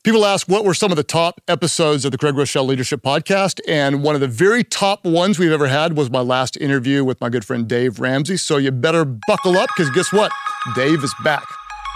People ask, what were some of the top episodes of the Craig Groeschel Leadership Podcast? And one of the very top ones we've ever had was my last interview with my good friend Dave Ramsey. So you better buckle up, because guess what? Dave is back.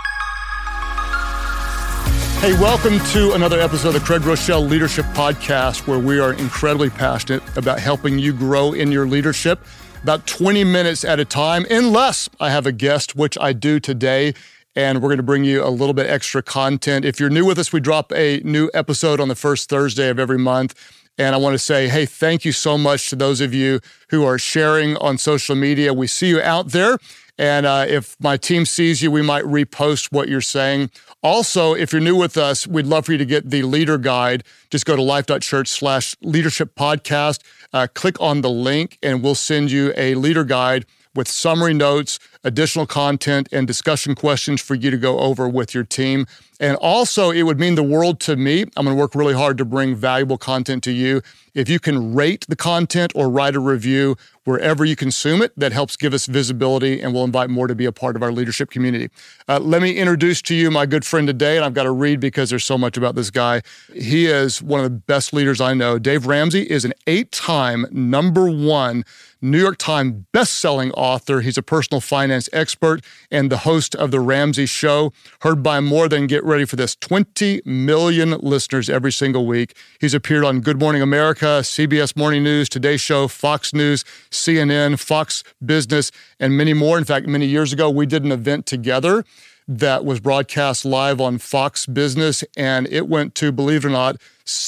Hey, welcome to another episode of the Craig Groeschel Leadership Podcast, where we are incredibly passionate about helping you grow in your leadership about 20 minutes at a time, unless I have a guest, which I do today. And we're going to bring you a little bit extra content. If you're new with us, we drop a new episode on the first Thursday of every month. And I want to say, hey, thank you so much to those of you who are sharing on social media. We see you out there. And if my team sees you, we might repost what you're saying. Also, if you're new with us, we'd love for you to get the leader guide. Just go to life.church/leadership podcast. Click on the link, and we'll send you a leader guide with summary notes, additional content, and discussion questions for you to go over with your team. And also, it would mean the world to me. I'm going to work really hard to bring valuable content to you. If you can rate the content or write a review wherever you consume it, that helps give us visibility, and we'll invite more to be a part of our leadership community. Let me introduce to you my good friend today, and I've got to read because there's so much about this guy. He is one of the best leaders I know. Dave Ramsey is an 8-time #1 New York Times best-selling author. He's a personal finance expert and the host of The Ramsey Show, heard by more than, get ready for this, 20 million listeners every single week. He's appeared on Good Morning America, CBS Morning News, Today Show, Fox News, CNN, Fox Business, and many more. In fact, many years ago, we did an event together that was broadcast live on Fox Business, and it went to, believe it or not,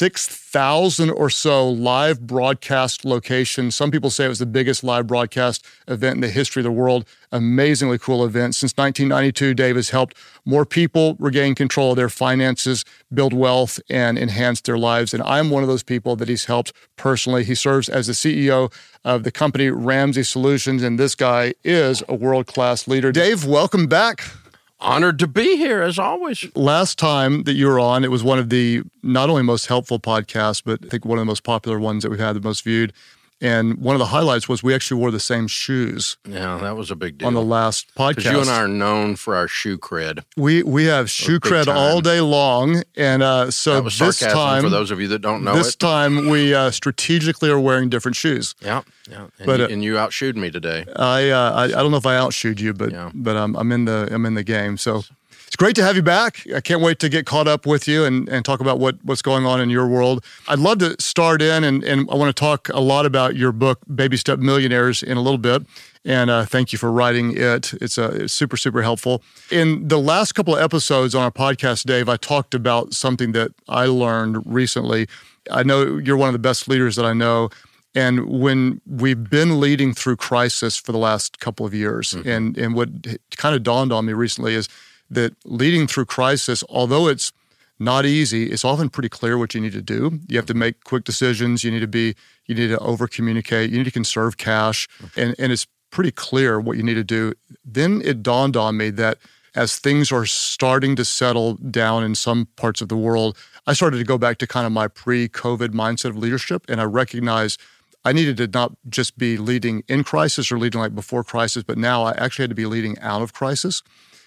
6,000 or so live broadcast locations. Some people say it was the biggest live broadcast event in the history of the world. Amazingly cool event. Since 1992, Dave has helped more people regain control of their finances, build wealth, and enhance their lives. And I'm one of those people that he's helped personally. He serves as the CEO of the company Ramsey Solutions, and this guy is a world-class leader. Dave, welcome back. Honored to be here, as always. Last time that you were on, it was one of the not only most helpful podcasts, but I think one of the most popular ones that we've had, the most viewed. And one of the highlights was we actually wore the same shoes. Yeah, that was a big deal. On the last podcast. Because you and I are known for our shoe cred. We have shoe cred all day long. And so that was this sarcasm time, for those of you that don't know this time we strategically are wearing different shoes. Yeah. And you outshoed me today. I don't know if I outshoed you, but I'm in the game. So it's great to have you back. I can't wait to get caught up with you and talk about what's going on in your world. I'd love to start in, and I want to talk a lot about your book, Baby Step Millionaires, in a little bit. And thank you for writing it. It's super, super helpful. In the last couple of episodes on our podcast, Dave, I talked about something that I learned recently. I know you're one of the best leaders that I know. And when we've been leading through crisis for the last couple of years, and what kind of dawned on me recently is that leading through crisis, although it's not easy, it's often pretty clear what you need to do. You have to make quick decisions. You need to over-communicate. You need to conserve cash. And it's pretty clear what you need to do. Then it dawned on me that as things are starting to settle down in some parts of the world, I started to go back to kind of my pre-COVID mindset of leadership. And I recognized I needed to not just be leading in crisis or leading like before crisis, but now I actually had to be leading out of crisis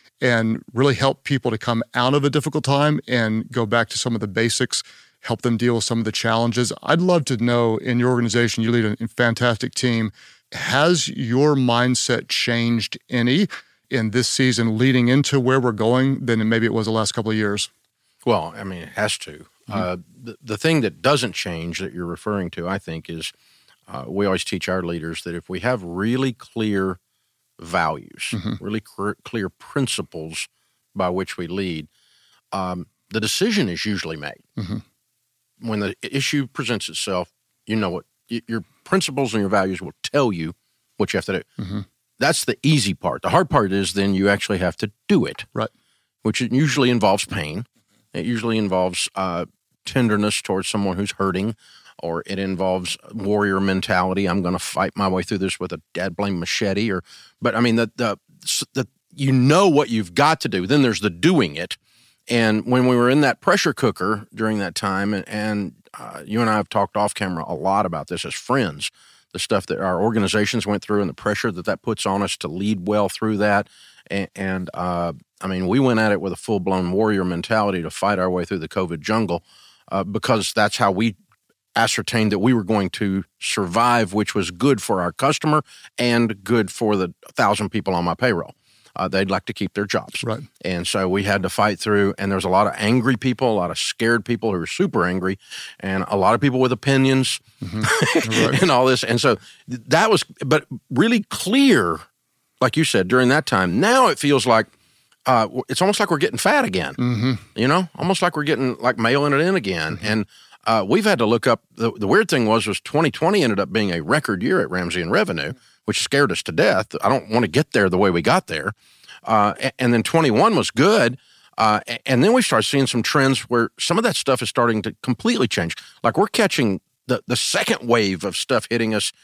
and really help people to come out of a difficult time and go back to some of the basics, help them deal with some of the challenges. I'd love to know, in your organization, you lead a fantastic team, has your mindset changed any in this season leading into where we're going than maybe it was the last couple of years? Well, I mean, it has to. The thing that doesn't change that you're referring to, I think, is we always teach our leaders that if we have really clear values, really clear principles by which we lead, the decision is usually made. When the issue presents itself, you know what your principles and your values will tell you what you have to do. That's the easy part. The hard part is then you actually have to do it, right? Which usually involves pain. It usually involves tenderness towards someone who's hurting, or it involves warrior mentality. I'm going to fight my way through this with a dad blame machete. But I mean, you know what you've got to do. Then there's the doing it. And when we were in that pressure cooker during that time, and you and I have talked off camera a lot about this as friends, the stuff that our organizations went through and the pressure that puts on us to lead well through that. And I mean, we went at it with a full-blown warrior mentality to fight our way through the COVID jungle because that's how we ascertained that we were going to survive, which was good for our customer and good for the 1,000 people on my payroll. They'd like to keep their jobs. Right. And so we had to fight through, and there's a lot of angry people, a lot of scared people who are super angry, and a lot of people with opinions right. and all this. And so that was, but really clear, like you said, during that time. Now it feels like, it's almost like we're getting fat again, you know, almost like we're getting, like mailing it in again. And we've had to look up, the weird thing was 2020 ended up being a record year at Ramsey in revenue, which scared us to death. I don't want to get there the way we got there. And then 21 was good. And then we started seeing some trends where some of that stuff is starting to completely change. Like we're catching the second wave of stuff hitting us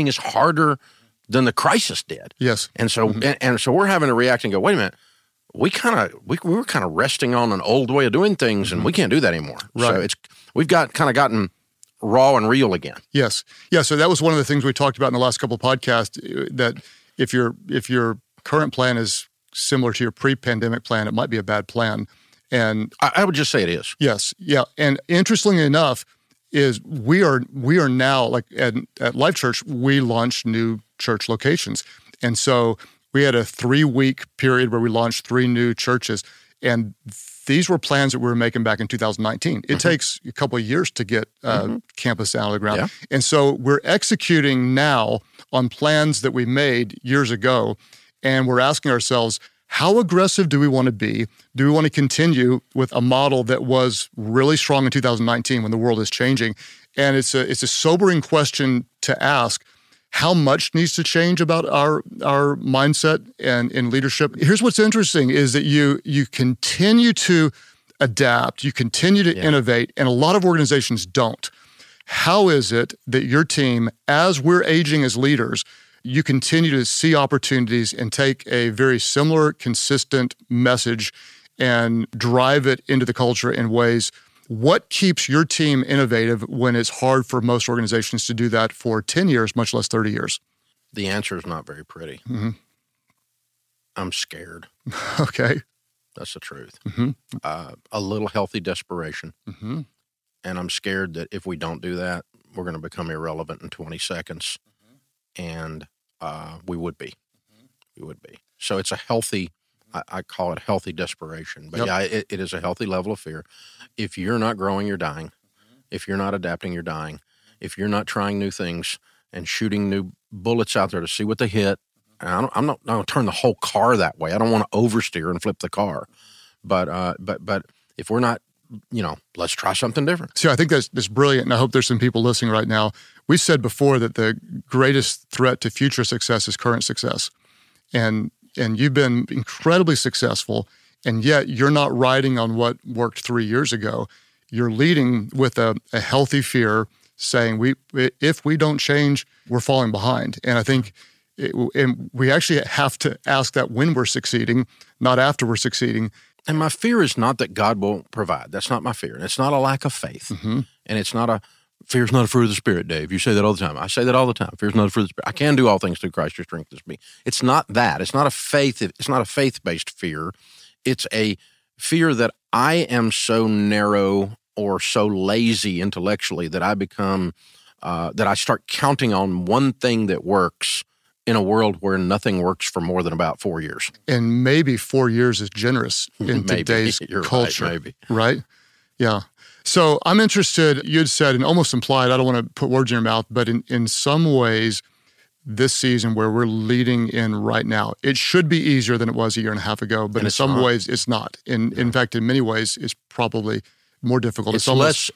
harder than the crisis did. Yes. And so, and so we're having to react and go, wait a minute. We were kind of resting on an old way of doing things, and we can't do that anymore. Right. So we've gotten raw and real again. Yes. Yeah. So that was one of the things we talked about in the last couple of podcasts, that if your current plan is similar to your pre-pandemic plan, it might be a bad plan. And I would just say it is. Yes. Yeah. And interestingly enough, is we are now, like at Life Church, we launched new church locations. And so we had a 3-week period where we launched 3 new churches. And these were plans that we were making back in 2019. It takes a couple of years to get campus out of the ground. Yeah. And so we're executing now on plans that we made years ago. And we're asking ourselves, how aggressive do we want to be? Do we want to continue with a model that was really strong in 2019 when the world is changing? And it's a sobering question to ask. How much needs to change about our mindset and in leadership? Here's what's interesting is that you continue to adapt, you continue to innovate, and a lot of organizations don't. How is it that your team, as we're aging as leaders, you continue to see opportunities and take a very similar, consistent message and drive it into the culture in ways? What keeps your team innovative when it's hard for most organizations to do that for 10 years, much less 30 years? The answer is not very pretty. I'm scared. Okay. That's the truth. A little healthy desperation. And I'm scared that if we don't do that, we're going to become irrelevant in 20 seconds. And we would be. We would be. So it's a healthy, I call it healthy desperation. But yeah, it is a healthy level of fear. If you're not growing, you're dying. If you're not adapting, you're dying. If you're not trying new things and shooting new bullets out there to see what they hit, and I'm not going to turn the whole car that way. I don't want to oversteer and flip the car. But if we're not, let's try something different. See, I think that's brilliant, and I hope there's some people listening right now. We said before that the greatest threat to future success is current success. And you've been incredibly successful, and yet you're not riding on what worked 3 years ago. You're leading with a healthy fear, saying if we don't change, we're falling behind. And I think and we actually have to ask that when we're succeeding, not after we're succeeding. And my fear is not that God won't provide. That's not my fear. And it's not a lack of faith. And it's not fear's not a fruit of the Spirit, Dave. You say that all the time. I say that all the time. Fear's not a fruit of the Spirit. I can do all things through Christ who strengthens me. It's not that. It's not a faith-based fear. It's a fear that I am so narrow or so lazy intellectually that I become, that I start counting on one thing that works in a world where nothing works for more than about 4 years. And maybe 4 years is generous in today's culture. Right, maybe. Right? Yeah. So I'm interested, you'd said and almost implied, I don't want to put words in your mouth, but in some ways, this season where we're leading in right now, it should be easier than it was a year and a half ago, but in some ways it's not. In fact, in many ways, it's probably more difficult. It's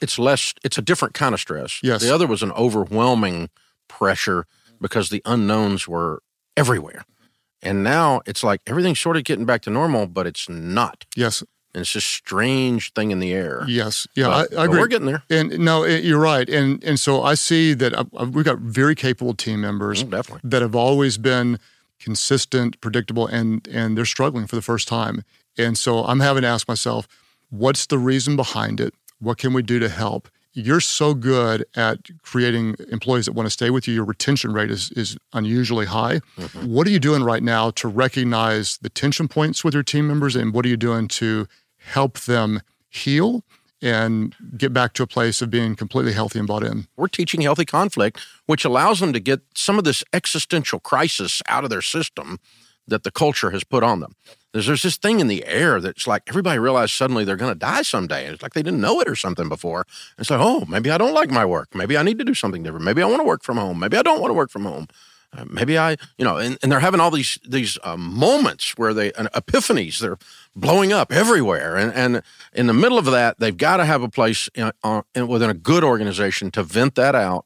a different kind of stress. Yes. The other was an overwhelming pressure because the unknowns were everywhere. And now it's like everything's sort of getting back to normal, but it's not. Yes. And it's this strange thing in the air. Yes. Yeah, I agree. But we're getting there. And no, you're right. And so I see that we've got very capable team members that have always been consistent, predictable, and they're struggling for the first time. And so I'm having to ask myself, what's the reason behind it? What can we do to help? you're so good at creating employees that want to stay with you. Your retention rate is unusually high. Mm-hmm. What are you doing right now to recognize the tension points with your team members, and what are you doing to help them heal and get back to a place of being completely healthy and bought in? We're teaching healthy conflict, which allows them to get some of this existential crisis out of their system that the culture has put on them. There's this thing in the air that's like everybody realizes suddenly they're going to die someday. It's like they didn't know it or something before. It's like, oh, maybe I don't like my work. Maybe I need to do something different. Maybe I want to work from home. Maybe I don't want to work from home. Maybe I, and they're having all these moments where epiphanies, they're blowing up everywhere. And in the middle of that, they've got to have a place within a good organization to vent that out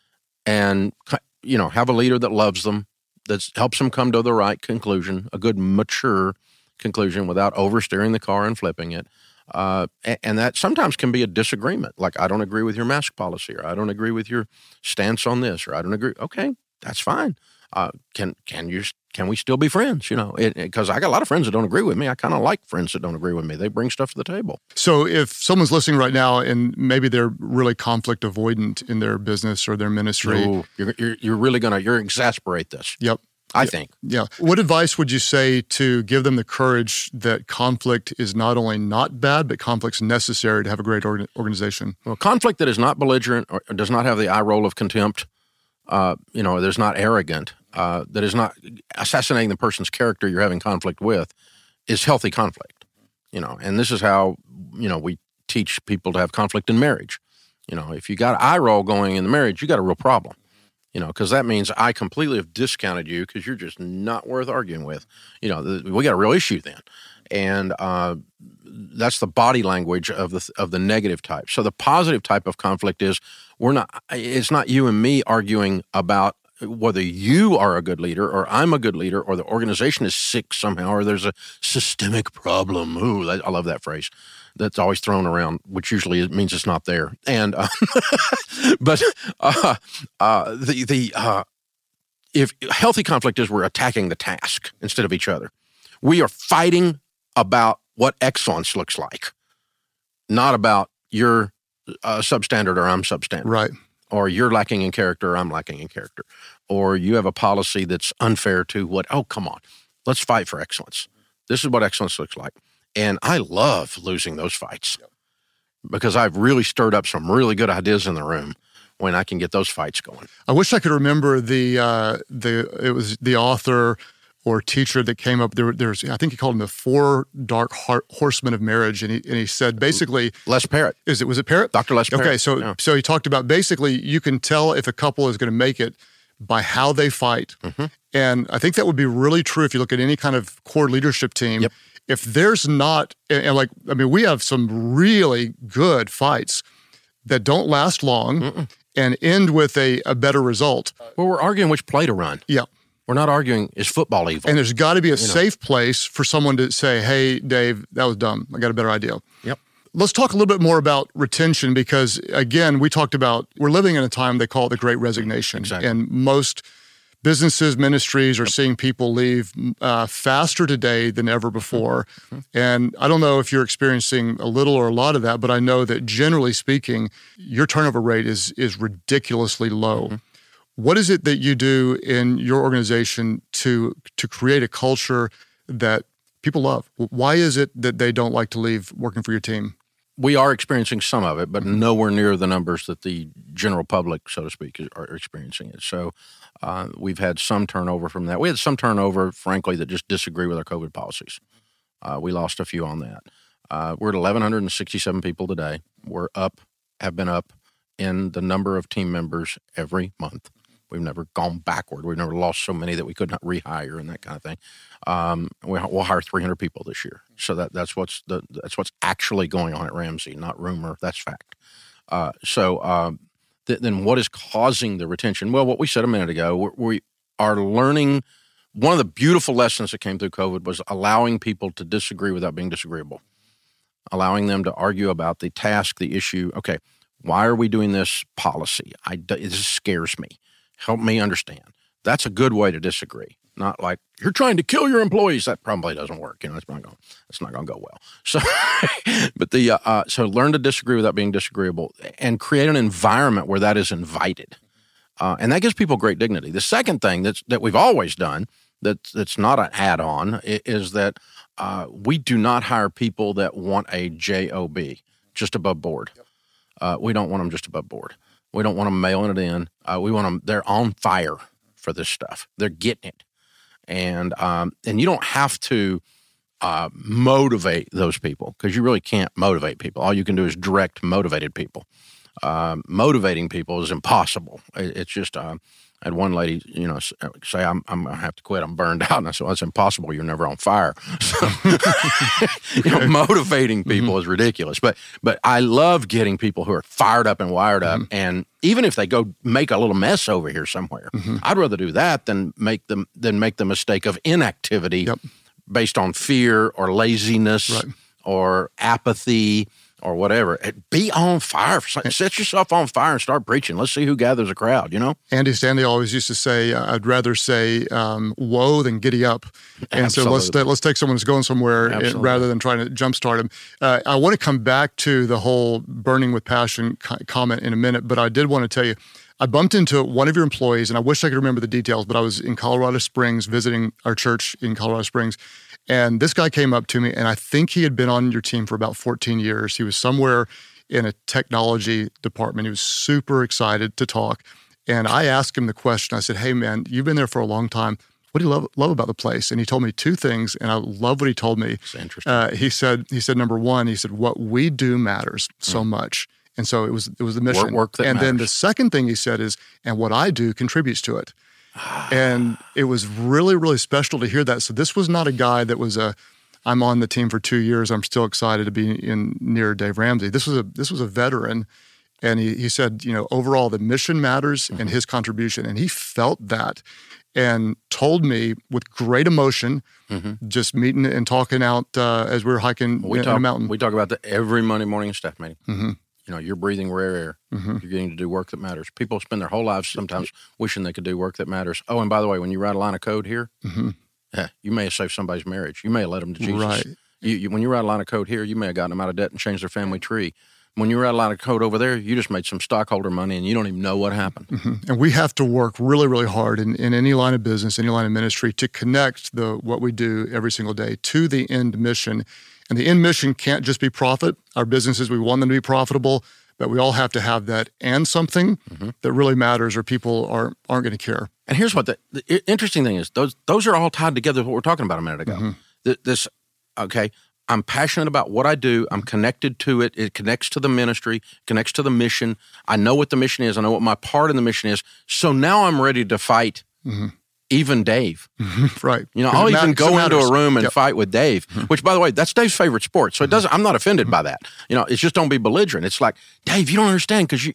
and, have a leader that loves them, that helps them come to the right conclusion, a good, mature conclusion without oversteering the car and flipping it. And that sometimes can be a disagreement. Like, I don't agree with your mask policy, or I don't agree with your stance on this, or I don't agree. Okay, that's fine. Can we still be friends? Because I got a lot of friends that don't agree with me. I kind of like friends that don't agree with me. They bring stuff to the table. So if someone's listening right now and maybe they're really conflict avoidant in their business or their ministry, you're exasperate this. Yep. I think. Yeah. What advice would you say to give them the courage that conflict is not only not bad, but conflict's necessary to have a great organization? Well, conflict that is not belligerent or does not have the eye roll of contempt, there's not arrogant, that is not assassinating the person's character you're having conflict with, is healthy conflict. And this is how, we teach people to have conflict in marriage. If you got eye roll going in the marriage, you got a real problem. Because that means I completely have discounted you because you're just not worth arguing with. We got a real issue then. And that's the body language of the negative type. So the positive type of conflict is it's not you and me arguing about whether you are a good leader or I'm a good leader or the organization is sick somehow or there's a systemic problem. Ooh, I love that phrase. That's always thrown around, which usually means it's not there. And if healthy conflict is we're attacking the task instead of each other. We are fighting about what excellence looks like, not about you're substandard or I'm substandard. Right. Or you're lacking in character or I'm lacking in character. Or you have a policy that's unfair to come on, let's fight for excellence. This is what excellence looks like. And I love losing those fights because I've really stirred up some really good ideas in the room when I can get those fights going. I wish I could remember it was the author or teacher that came up. There's I think he called them the 4 dark horsemen of marriage, and he said basically Les Parrott. Was it Parrott? Dr. Les Parrott. Okay, so he talked about basically you can tell if a couple is going to make it by how they fight, and I think that would be really true if you look at any kind of core leadership team. Yep. If there's not, we have some really good fights that don't last long and end with a better result. Well, we're arguing which play to run. Yeah. We're not arguing, is football evil? And there's got to be a safe place for someone to say, hey, Dave, that was dumb. I got a better idea. Yep. Let's talk a little bit more about retention because, again, we talked about we're living in a time they call it the Great Resignation. Exactly. And most businesses, ministries are seeing people leave faster today than ever before. And I don't know if you're experiencing a little or a lot of that, but I know that generally speaking, your turnover rate is ridiculously low. What is it that you do in your organization to create a culture that people love? Why is it that they don't like to leave working for your team? We are experiencing some of it, but nowhere near the numbers that the general public, so to speak, are experiencing it. So we've had some turnover from that. We had some turnover, frankly, that just disagree with our COVID policies. We lost a few on that. We're at 1,167 people today. Have been up in the number of team members every month. We've never gone backward. We've never lost so many that we could not rehire and that kind of thing. We'll hire 300 people this year. So that's what's actually going on at Ramsey, not rumor. That's fact. Then what is causing the retention? Well, what we said a minute ago, we are learning. One of the beautiful lessons that came through COVID was allowing people to disagree without being disagreeable, allowing them to argue about the task, the issue. Okay, why are we doing this policy? This scares me. Help me understand. That's a good way to disagree. Not like, you're trying to kill your employees. That probably doesn't work. It's not going to go well. So, but so learn to disagree without being disagreeable, and create an environment where that is invited, and that gives people great dignity. The second thing that we've always done that's not an add-on is that we do not hire people that want a job, just above board. We don't want them just above board. We don't want them mailing it in. We want them, they're on fire for this stuff. They're getting it. And you don't have to motivate those people, because you really can't motivate people. All you can do is direct motivated people. Motivating people is impossible. It's just, I had one lady, say, I'm going to have to quit. I'm burned out. And I said, well, that's impossible. You're never on fire. So, motivating people is ridiculous. But I love getting people who are fired up and wired up. And even if they go make a little mess over here somewhere, I'd rather do that than make the mistake of inactivity based on fear or laziness or apathy or whatever. Be on fire. Set yourself on fire and start preaching. Let's see who gathers a crowd, Andy Stanley always used to say, I'd rather say whoa than giddy up. And Absolutely. So let's take someone who's going somewhere rather than trying to jumpstart him. I want to come back to the whole burning with passion comment in a minute, but I did want to tell you, I bumped into one of your employees, and I wish I could remember the details, but I was in Colorado Springs visiting our church in Colorado Springs. And this guy came up to me, and I think he had been on your team for about 14 years. He was somewhere in a technology department. He was super excited to talk. And I asked him the question. I said, hey, man, you've been there for a long time. What do you love about the place? And he told me two things, and I love what he told me. It's interesting. He said, number one, he said, what we do matters so much. And so it was the mission. Work that and matters. Then the second thing he said is, and what I do contributes to it. And it was really, really special to hear that. So this was not a guy that was I'm on the team for 2 years. I'm still excited to be near Dave Ramsey. This was a veteran. And he said, overall the mission matters and his contribution. And he felt that and told me with great emotion, just meeting and talking out as we were hiking in a mountain. We talk about that every Monday morning staff meeting. You're breathing rare air. You're getting to do work that matters. People spend their whole lives sometimes wishing they could do work that matters. Oh, and by the way, when you write a line of code here, you may have saved somebody's marriage. You may have led them to Jesus. Right. When you write a line of code here, you may have gotten them out of debt and changed their family tree. When you write a line of code over there, you just made some stockholder money and you don't even know what happened. And we have to work really, really hard in any line of business, any line of ministry to connect what we do every single day to the end mission. And the end mission can't just be profit. Our businesses, we want them to be profitable, but we all have to have that and something that really matters, or people aren't going to care. And here's what the interesting thing is: those are all tied together with what we're talking about a minute ago. I'm passionate about what I do. I'm connected to it. It connects to the ministry, connects to the mission. I know what the mission is. I know what my part in the mission is. So now I'm ready to fight even Dave. Right. I'll even go into a room and fight with Dave, which, by the way, that's Dave's favorite sport. So it doesn't. I'm not offended by that. It's just don't be belligerent. It's like, Dave, you don't understand because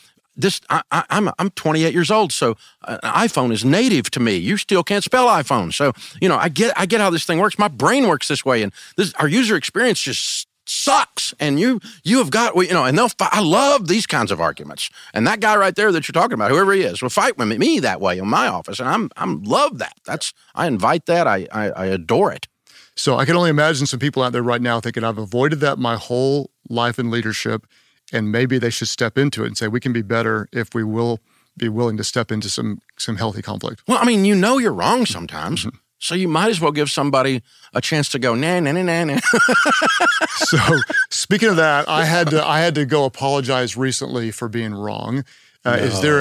I'm 28 years old, so an iPhone is native to me. You still can't spell iPhone, so I get how this thing works. My brain works this way, and our user experience just sucks. And you have got and they'll fight. I love these kinds of arguments. And that guy right there that you're talking about, whoever he is, will fight with me that way in my office, and I'm love that. I invite that. I adore it. So I can only imagine some people out there right now thinking, I've avoided that my whole life in leadership. And maybe they should step into it and say, we can be better if we will be willing to step into some healthy conflict. Well, you're wrong sometimes. So you might as well give somebody a chance to go, nah. So speaking of that, I had to go apologize recently for being wrong. No. Is there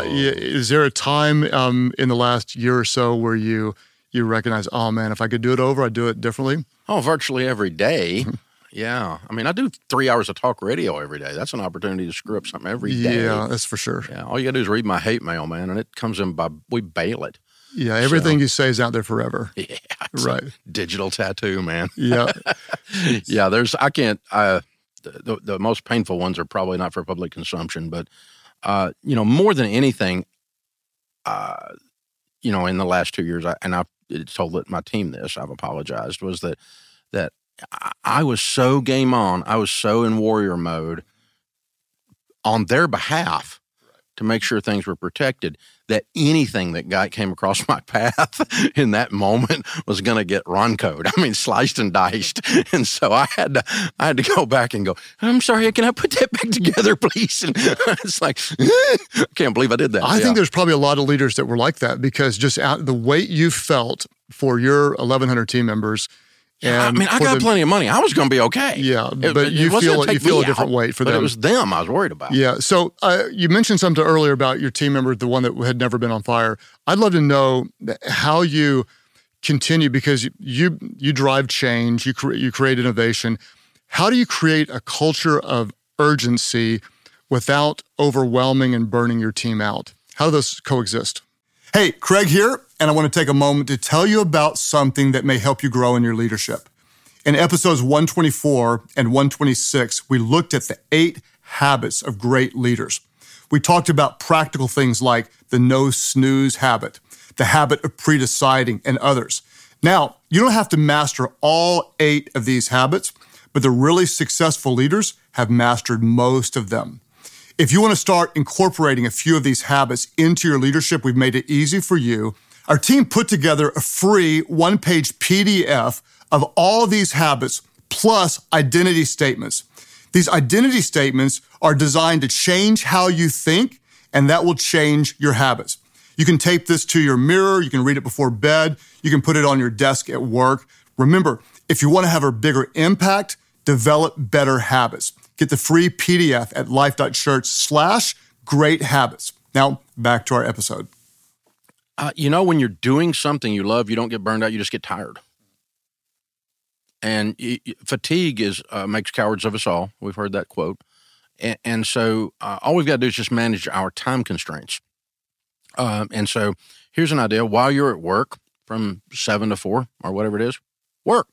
a time in the last year or so where you recognize, oh man, if I could do it over, I'd do it differently? Oh, virtually every day. Yeah. I do 3 hours of talk radio every day. That's an opportunity to screw up something every day. Yeah, that's for sure. Yeah. All you got to do is read my hate mail, man, and it comes in we bail it. Yeah, everything you say is out there forever. Yeah. Right. Digital tattoo, man. Yeah. Yeah, the most painful ones are probably not for public consumption, but, more than anything, in the last 2 years, I've told my team this, I've apologized, was that I was so game on. I was so in warrior mode on their behalf to make sure things were protected that anything that came across my path in that moment was going to get Ronco'd. I mean, sliced and diced. And so I had to go back and go, I'm sorry, can I put that back together, please? And it's like, I can't believe I did that. I think there's probably a lot of leaders that were like that, because just the weight you felt for your 1,100 team members. I mean, I got plenty of money. I was going to be okay. Yeah, but you feel a different weight for them. But it was them I was worried about. Yeah. So you mentioned something earlier about your team member, the one that had never been on fire. I'd love to know how you continue, because you drive change, you create innovation. How do you create a culture of urgency without overwhelming and burning your team out? How do those coexist? Hey, Craig here, and I want to take a moment to tell you about something that may help you grow in your leadership. In episodes 124 and 126, we looked at the 8 habits of great leaders. We talked about practical things like the no snooze habit, the habit of pre-deciding, and others. Now, you don't have to master all 8 of these habits, but the really successful leaders have mastered most of them. If you want to start incorporating a few of these habits into your leadership, we've made it easy for you. Our team put together a free 1-page PDF of all of these habits plus identity statements. These identity statements are designed to change how you think, and that will change your habits. You can tape this to your mirror. You can read it before bed. You can put it on your desk at work. Remember, if you want to have a bigger impact, develop better habits. Get the free PDF at life.church/great habits. Now, back to our episode. When you're doing something you love, you don't get burned out, you just get tired. And fatigue makes cowards of us all. We've heard that quote. And so all we've got to do is just manage our time constraints. And so here's an idea. While you're at work from 7 to 4 or whatever it is, work.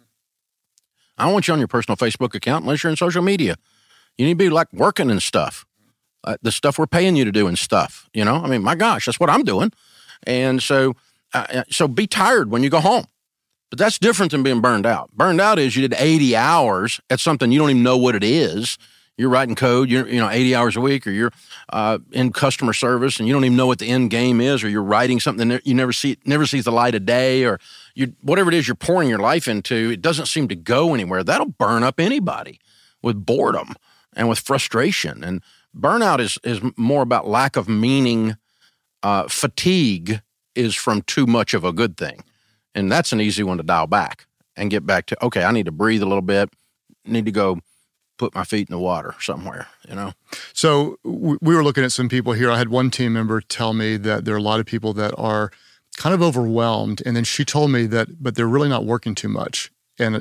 I don't want you on your personal Facebook account unless you're in social media. You need to be like working and stuff. The stuff we're paying you to do and stuff, I mean, my gosh, that's what I'm doing. And so be tired when you go home. But that's different than being burned out. Burned out is you did 80 hours at something you don't even know what it is. You're writing code, you're 80 hours a week, or you're in customer service and you don't even know what the end game is, or you're writing something that you never sees the light of day, or whatever it is you're pouring your life into, it doesn't seem to go anywhere. That'll burn up anybody with boredom and with frustration. And burnout is more about lack of meaning. Fatigue is from too much of a good thing. And that's an easy one to dial back and get back to, okay, I need to breathe a little bit, need to go put my feet in the water somewhere, So we were looking at some people here. I had one team member tell me that there are a lot of people that are kind of overwhelmed. And then she told me but they're really not working too much. And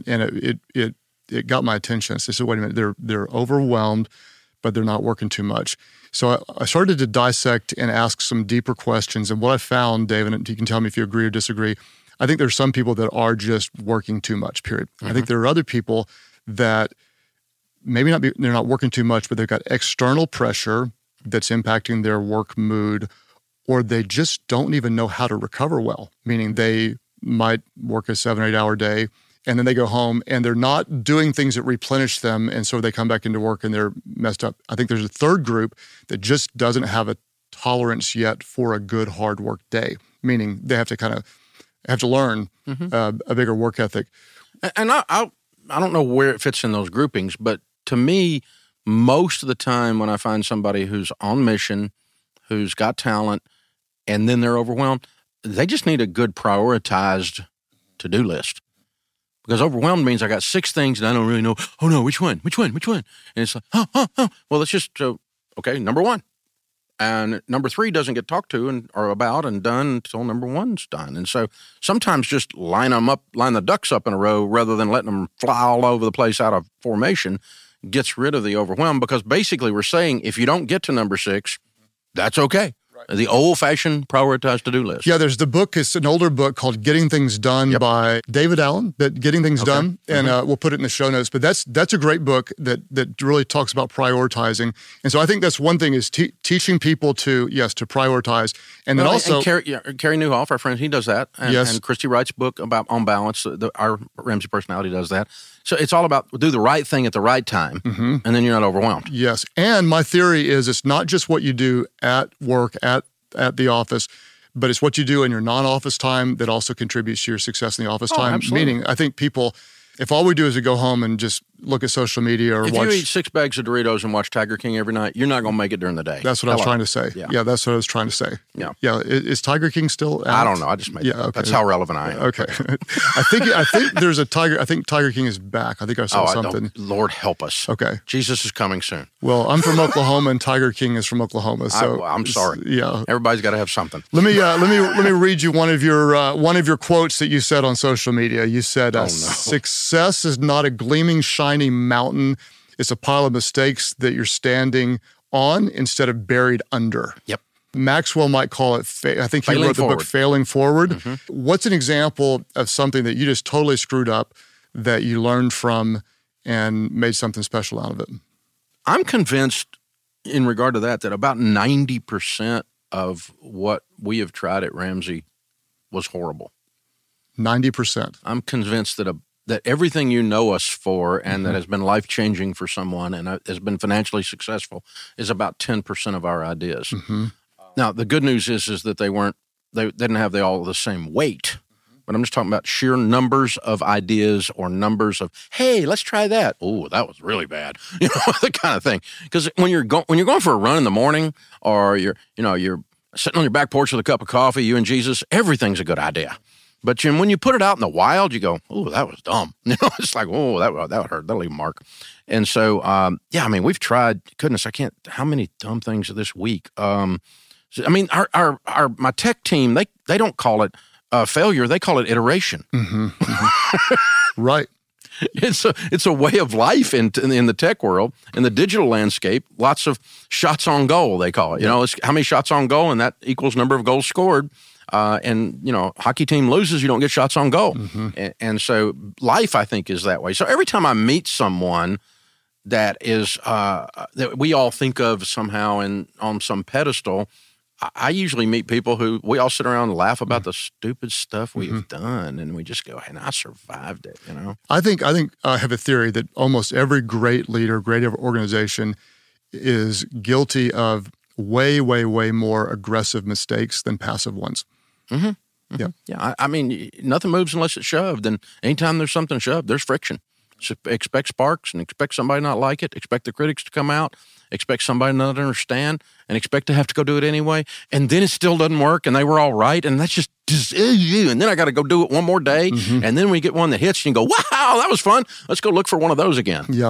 it got my attention. So I said, wait a minute, they're overwhelmed, but they're not working too much. So I started to dissect and ask some deeper questions. And what I found, David, and you can tell me if you agree or disagree, I think there's some people that are just working too much, period. Mm-hmm. I think there are other people that they're not working too much, but they've got external pressure that's impacting their work mood, or they just don't even know how to recover well, meaning they might work a 7 or 8 hour day, and then they go home and they're not doing things that replenish them, and so they come back into work and they're messed up. I think there's a third group that just doesn't have a tolerance yet for a good hard work day, meaning they have to learn a bigger work ethic. And I don't know where it fits in those groupings, but to me, most of the time when I find somebody who's on mission, who's got talent, and then they're overwhelmed, they just need a good prioritized to-do list. Because overwhelmed means I got 6 things and I don't really know, oh no, which one? And it's like, well, let's just, okay, number 1. And number 3 doesn't get talked to or about and done until number 1's done. And so sometimes just line the ducks up in a row rather than letting them fly all over the place out of formation gets rid of the overwhelm, because basically we're saying if you don't get to number 6, that's okay. Right. The old-fashioned prioritized to-do list. Yeah, there's the book. It's an older book called Getting Things Done by David Allen, Getting Things Done, and we'll put it in the show notes. But that's a great book that really talks about prioritizing. And so I think that's one thing is teaching people to prioritize. And then also... And Carey Nieuwhof, our friend, he does that. And Christy Wright's book about On Balance, our Ramsey personality does that. So it's all about do the right thing at the right time, and then you're not overwhelmed. Yes. And my theory is it's not just what you do at work, at at the office, but it's what you do in your non-office time that also contributes to your success in the office time. Absolutely. Meaning, I think people, if all we do is we go home and just look at social media or if watch... you eat 6 bags of Doritos and watch Tiger King every night, you're not going to make it during the day. That's what I was trying to say. Yeah. That's what I was trying to say. Yeah. Is Tiger King still out? I don't know. I just made it. Okay. That's how relevant I am. Okay. I think there's a Tiger... I think Tiger King is back. I think I saw something. Lord help us. Okay. Jesus is coming soon. Well, I'm from Oklahoma, and Tiger King is from Oklahoma. So I'm sorry. Yeah. Everybody's got to have something. Let me read you one of your quotes that you said on social media. You said, "Success is not a gleaming, shiny mountain. It's a pile of mistakes that you're standing on instead of buried under." Yep. Maxwell might call it, I think he Failing wrote the forward. book Failing Forward. Mm-hmm. What's an example of something that you just totally screwed up that you learned from and made something special out of it? I'm convinced in regard to that about 90% of what we have tried at Ramsey was horrible. 90%. I'm convinced that everything you know us for and that has been life-changing for someone and has been financially successful is about 10% of our ideas. Mm-hmm. Now, the good news is that they didn't have all the same weight, but I'm just talking about sheer numbers of ideas or numbers of, hey, let's try that. Oh, that was really bad. The kind of thing. Because when you're going for a run in the morning or you're sitting on your back porch with a cup of coffee, you and Jesus, everything's a good idea. But when you put it out in the wild, you go, oh, that was dumb. It's like, oh, that would hurt. That'll leave a mark. And so, we've tried, goodness, how many dumb things this week? My tech team, they don't call it failure. They call it iteration. Mm-hmm. Mm-hmm. Right. It's a way of life in the tech world, in the digital landscape. Lots of shots on goal, they call it. It's how many shots on goal, and that equals number of goals scored. Hockey team loses, you don't get shots on goal. Mm-hmm. And so life, I think, is that way. So every time I meet someone that is that we all think of somehow on some pedestal, I usually meet people who we all sit around and laugh about the stupid stuff we've done, and we just go, "Hey, I survived it." I think I have a theory that almost every great leader, great organization, is guilty of way, way, way more aggressive mistakes than passive ones. Mm-hmm. Mm-hmm. Yeah. Yeah. I mean, nothing moves unless it's shoved. And anytime there's something shoved, there's friction. So expect sparks and expect somebody not like it. Expect the critics to come out. Expect somebody not understand and expect to have to go do it anyway. And then it still doesn't work and they were all right. And that's just and then I got to go do it one more day. Mm-hmm. And then we get one that hits and you go, wow, that was fun. Let's go look for one of those again. Yeah.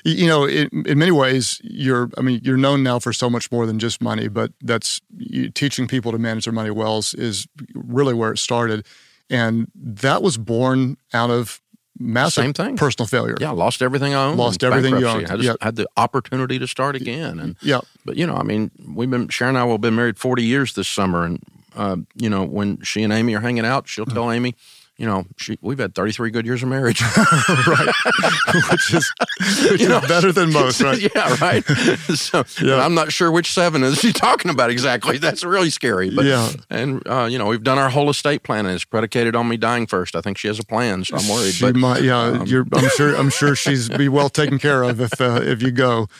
In many ways, you're known now for so much more than just money, but teaching people to manage their money well is really where it started. And that was born out of massive personal failure. Yeah, lost everything I owned. Lost everything you owned. Had the opportunity to start again. And But Sharon and I will have been married 40 years this summer, and when she and Amy are hanging out, she'll tell Amy, we've had 33 good years of marriage. Right. Which is better than most, right? Yeah, right. So I'm not sure which 7 is she talking about exactly. That's really scary. But, and, we've done our whole estate plan, and it's predicated on me dying first. I think she has a plan, so I'm worried. I'm sure she's be well taken care of if you go.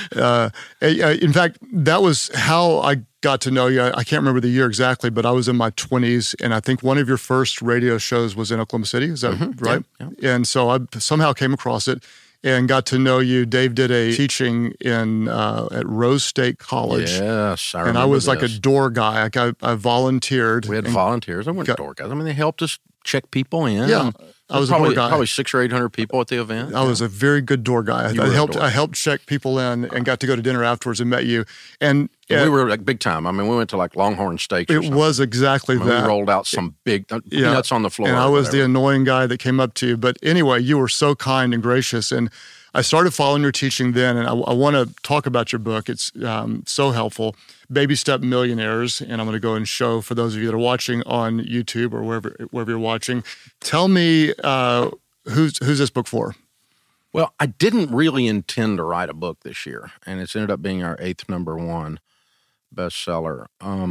In fact, that was how I got to know you. I can't remember the year exactly, but I was in my 20s, and I think one of your first radio shows was in Oklahoma City. Is that right? Yeah. And so I somehow came across it and got to know you. Dave did a teaching at Rose State College. Yes, I remember. And I was like a door guy. I volunteered. We had volunteers. I weren't door guys. I mean, they helped us check people in. Yeah. I was probably, a door guy. Probably 600 or 800 people at the event. I was a very good door guy. I helped check people in and got to go to dinner afterwards and met you. And we were like big time. I mean, we went to like Longhorn Steaks. It was exactly that. We rolled out some big peanuts on the floor. And I was the annoying guy that came up to you. But anyway, you were so kind and gracious. And I started following your teaching then. And I want to talk about your book. It's so helpful. Baby Step Millionaires, and I'm going to go and show for those of you that are watching on YouTube or wherever you're watching. Tell me who's this book for? Well, I didn't really intend to write a book this year, and it's ended up being our 8th #1 bestseller.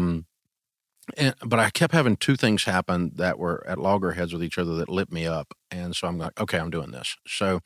But I kept having 2 things happen that were at loggerheads with each other that lit me up, and so I'm like, okay, I'm doing this. So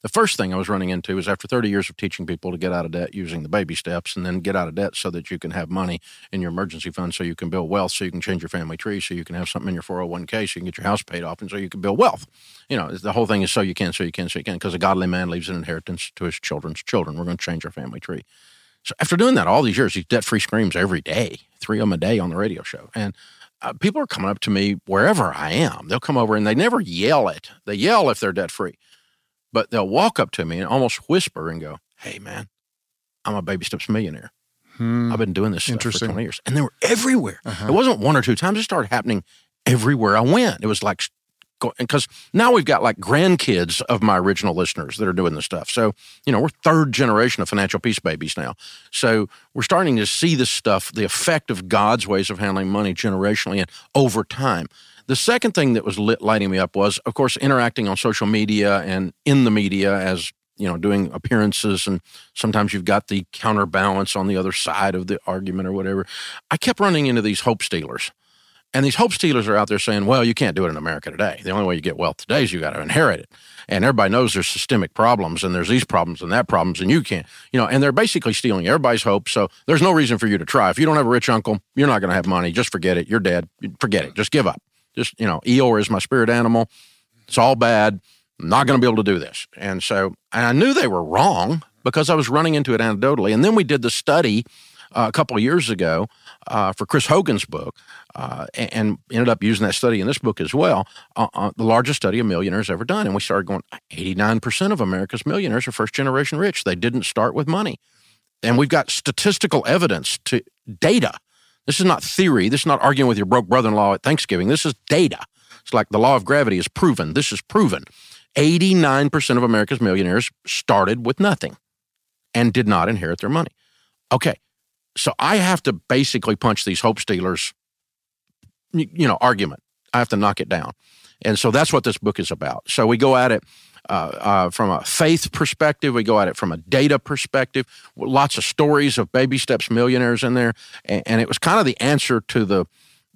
The first thing I was running into was after 30 years of teaching people to get out of debt using the baby steps and then get out of debt so that you can have money in your emergency fund, so you can build wealth, so you can change your family tree, so you can have something in your 401k, so you can get your house paid off, and so you can build wealth. The whole thing is so you can, because a godly man leaves an inheritance to his children's children. We're going to change our family tree. So after doing that all these years, these debt-free screams every day, 3 of them a day on the radio show. And people are coming up to me wherever I am. They'll come over and they never yell it. They yell if they're debt-free. But they'll walk up to me and almost whisper and go, "Hey, man, I'm a Baby Steps millionaire. I've been doing this stuff for 20 years." And they were everywhere. It wasn't 1 or 2 times. It started happening everywhere I went. It was like, because now we've got like grandkids of my original listeners that are doing this stuff. So, we're 3rd generation of financial peace babies now. So we're starting to see this stuff, the effect of God's ways of handling money generationally and over time. The second thing that was lighting me up was, of course, interacting on social media and in the media as, doing appearances, and sometimes you've got the counterbalance on the other side of the argument or whatever. I kept running into these hope stealers. And these hope stealers are out there saying, well, you can't do it in America today. The only way you get wealth today is you got to inherit it. And everybody knows there's systemic problems, and there's these problems and that problems, and you can't, and they're basically stealing everybody's hope. So there's no reason for you to try. If you don't have a rich uncle, you're not going to have money. Just forget it. You're dead. Forget it. Just give up. Just, Eeyore is my spirit animal. It's all bad. I'm not going to be able to do this. And I knew they were wrong because I was running into it anecdotally. And then we did the study a couple of years ago for Chris Hogan's book, and ended up using that study in this book as well, the largest study of millionaires ever done. And we started going, 89% of America's millionaires are first-generation rich. They didn't start with money. And we've got statistical evidence to data. This is not theory. This is not arguing with your broke brother-in-law at Thanksgiving. This is data. It's like the law of gravity is proven. This is proven. 89% of America's millionaires started with nothing and did not inherit their money. Okay, so I have to basically punch these hope stealers, argument. I have to knock it down. And so that's what this book is about. So we go at it from a faith perspective. We go at it from a data perspective. Lots of stories of Baby Steps millionaires in there. And it was kind of the answer to the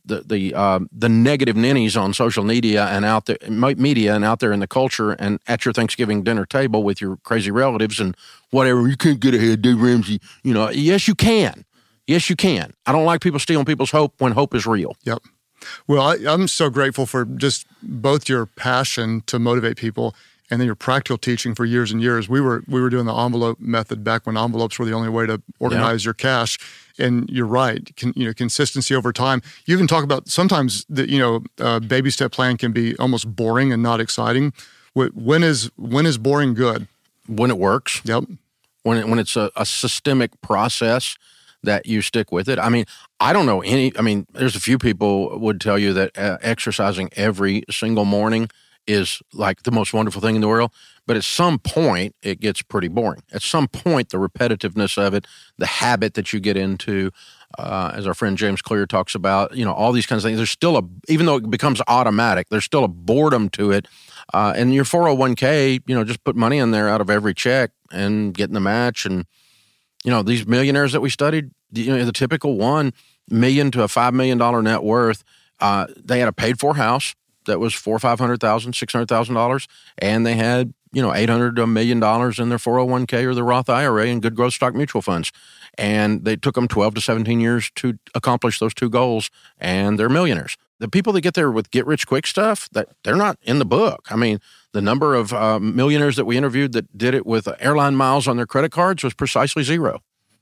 negative ninnies on social media and out there in the culture and at your Thanksgiving dinner table with your crazy relatives and whatever. You can't get ahead, Dave Ramsey. Yes, you can. Yes, you can. I don't like people stealing people's hope when hope is real. Yep. Well, I'm so grateful for just both your passion to motivate people and then your practical teaching for years and years. We were doing the envelope method back when envelopes were the only way to organize your cash. And you're right, consistency over time. You even talk about sometimes the baby step plan can be almost boring and not exciting. When is boring good? When it works. Yep. When it's a systemic process that you stick with it. I mean, I don't know there's a few people would tell you that exercising every single morning is like the most wonderful thing in the world. But at some point, it gets pretty boring. At some point, the repetitiveness of it, the habit that you get into, as our friend James Clear talks about, all these kinds of things, there's still even though it becomes automatic, there's still a boredom to it. And your 401k, just put money in there out of every check and get in the match. And, these millionaires that we studied, the typical $1 million to a $5 million net worth, they had a paid-for house that was $400,000, $500,000, $600,000, and they had $800 to $1 million in their 401k or the Roth IRA and good growth stock mutual funds, and they took them 12 to 17 years to accomplish those 2 goals, and they're millionaires. The people that get there with get-rich-quick stuff, that they're not in the book. I mean, the number of millionaires that we interviewed that did it with airline miles on their credit cards was precisely 0.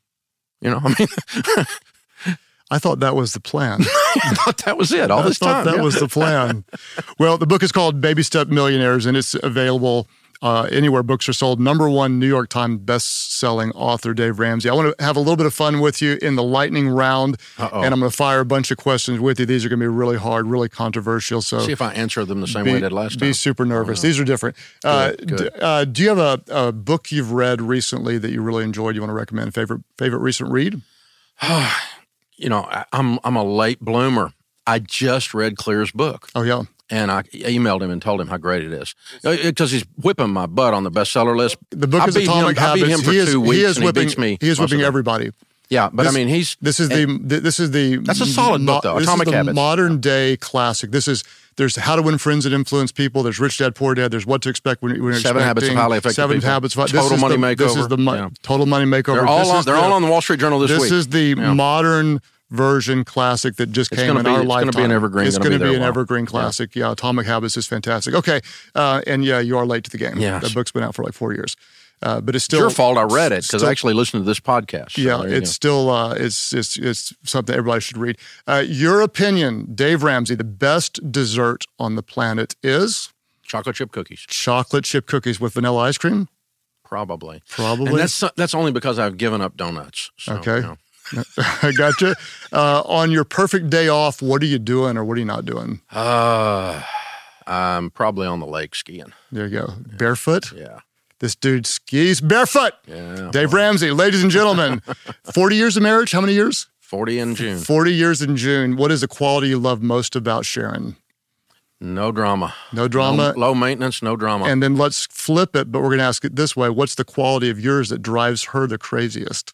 I thought that was the plan. I thought that was it all this time. I thought that was the plan. Well, the book is called Baby Step Millionaires, and it's available anywhere books are sold. #1 New York Times best-selling author, Dave Ramsey. I want to have a little bit of fun with you in the lightning round, and I'm going to fire a bunch of questions with you. These are going to be really hard, really controversial. So see if I answer them the same way I did last time. Be super nervous. These are different. Good. Do you have a book you've read recently that you really enjoyed you want to recommend? Favorite recent read? I'm a late bloomer. I just read Clear's book. Oh, yeah. And I emailed him and told him how great it is. Because he's whipping my butt on the bestseller list. The book is Atomic Habits. I beat him for 2 weeks, and he beats me. He is whipping everybody. Yeah, but this is the that's a solid book, though. Atomic Habits. Modern day classic. This is There's How to Win Friends and Influence People. There's Rich Dad, Poor Dad. There's What to Expect when you're 7 Habits of Highly Effective Seven People. Habits. Total Money Makeover. This is the Total Money Makeover. They're all on the Wall Street Journal this week. This is the modern version classic that just came in our lifetime. It's going to be an evergreen. It's going to be an evergreen classic. Yeah, Atomic Habits is fantastic. Okay, and yeah, you are late to the game. Yes. That book's been out for like 4 years. But it's still your fault. I read it because I actually listened to this podcast. So yeah, it's still it's something everybody should read. Your opinion, Dave Ramsey, the best dessert on the planet is chocolate chip cookies. Chocolate chip cookies with vanilla ice cream. Probably. And that's only because I've given up donuts. So, okay, I gotcha. On your perfect day off, what are you doing or what are you not doing? I'm probably on the lake skiing. There you go. Barefoot. Yeah. This dude skis barefoot. Yeah. Dave Ramsey, ladies and gentlemen. 40 years of marriage? How many years? 40 in June. 40 years in June. What is the quality you love most about Sharon? No drama. No drama. Low maintenance, no drama. And then let's flip it, but we're going to ask it this way. What's the quality of yours that drives her the craziest?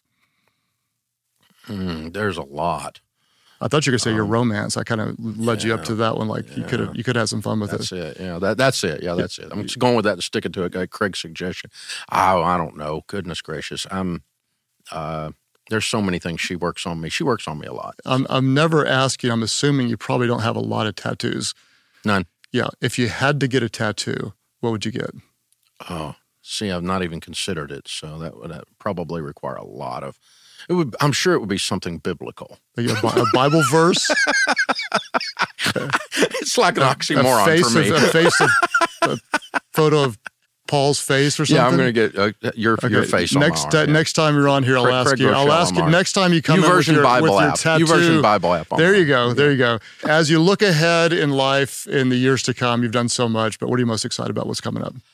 There's a lot. I thought you were going to say your romance. I kind of led you up to that one. Like you could have some fun with that's it. That's it. Yeah, that's it. Yeah, that's it. I'm just going with that and sticking to it. Craig's suggestion. I don't know. Goodness gracious. There's so many things she works on me. She works on me a lot. I'm never asking. I'm assuming you probably don't have a lot of tattoos. None. Yeah. If you had to get a tattoo, what would you get? Oh, see, I've not even considered it. So that would probably require a lot of. I'm sure it would be something biblical. A Bible verse? It's like an oxymoron for me. A photo of Paul's face or something? Yeah, I'm going to get your face on my arm. Next time you're on here, I'll ask you. Next time you come in with your tattoo. YouVersion Bible app. There you go. There you go. As you look ahead in life in the years to come, you've done so much, but what are you most excited about? What's coming up?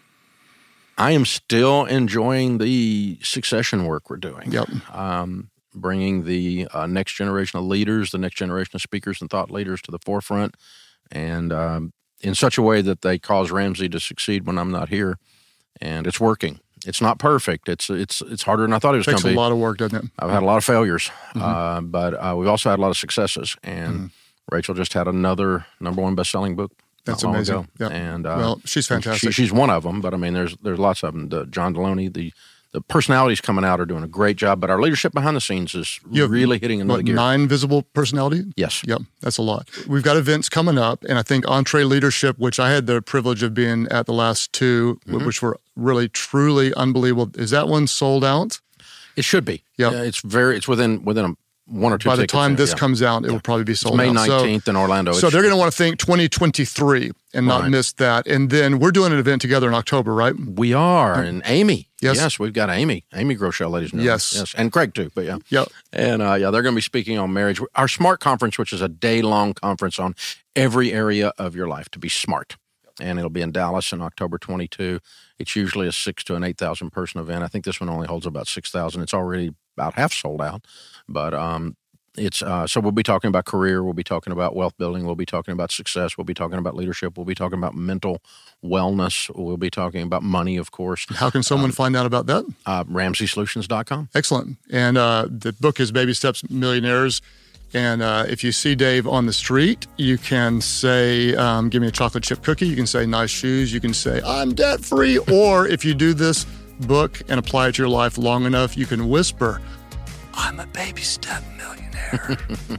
I am still enjoying the succession work we're doing. Yep. Bringing the next generation of leaders, the next generation of speakers and thought leaders to the forefront, and in such a way that they cause Ramsey to succeed when I'm not here. And it's working. It's not perfect. It's harder than I thought it was going to be. Takes a lot of work, doesn't it? I've had a lot of failures, but we've also had a lot of successes. And Rachel just had another #1 best-selling book. That's amazing. Yep. And well, she's fantastic. She's one of them, but I mean, there's lots of them. John Deloney, the personalities coming out are doing a great job, but our leadership behind the scenes is really hitting another gear. 9 visible personality? Yes. Yep, that's a lot. We've got events coming up, and I think Entree Leadership, which I had the privilege of being at the last 2, which were really, truly unbelievable. Is that one sold out? It should be. Yep. Yeah, it's within a 1 or 2 By the tickets time this comes out, it will probably be sold May out. May 19th in Orlando. So they're going to want to think 2023 and not miss that. And then we're doing an event together in October, right? We are. And Amy. Yes. Yes, we've got Amy. Amy Groeschel, ladies and gentlemen. Yes. And Craig too, but yeah. Yep. And they're going to be speaking on marriage. Our SMART conference, which is a day-long conference on every area of your life to be smart. And it'll be in Dallas in October 22. It's usually a 6,000 to an 8,000 person event. I think this one only holds about 6,000. It's already about half sold out. But it's so we'll be talking about career, we'll be talking about wealth building, we'll be talking about success, we'll be talking about leadership, we'll be talking about mental wellness, we'll be talking about money, of course. How can someone find out about that? RamseySolutions.com. Excellent. And the book is Baby Steps Millionaires. And if you see Dave on the street, you can say, give me a chocolate chip cookie. You can say, nice shoes. You can say, I'm debt free. Or if you do this book and apply it to your life long enough, you can whisper, I'm a baby step millionaire.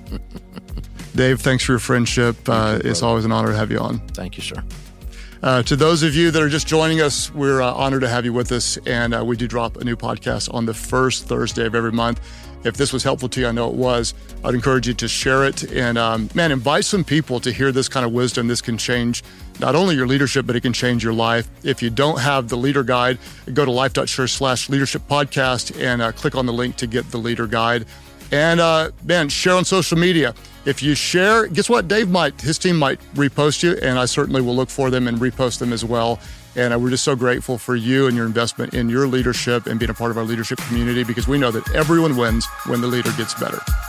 Dave, thanks for your friendship. It's always an honor to have you on. Thank you, sir. To those of you that are just joining us, we're honored to have you with us. And we do drop a new podcast on the first Thursday of every month. If this was helpful to you, I know it was, I'd encourage you to share it. And invite some people to hear this kind of wisdom. This can change not only your leadership, but it can change your life. If you don't have the Leader Guide, go to life.church/leadership podcast and click on the link to get the Leader Guide. And share on social media. If you share, guess what? His team might repost you, and I certainly will look for them and repost them as well. And we're just so grateful for you and your investment in your leadership and being a part of our leadership community, because we know that everyone wins when the leader gets better.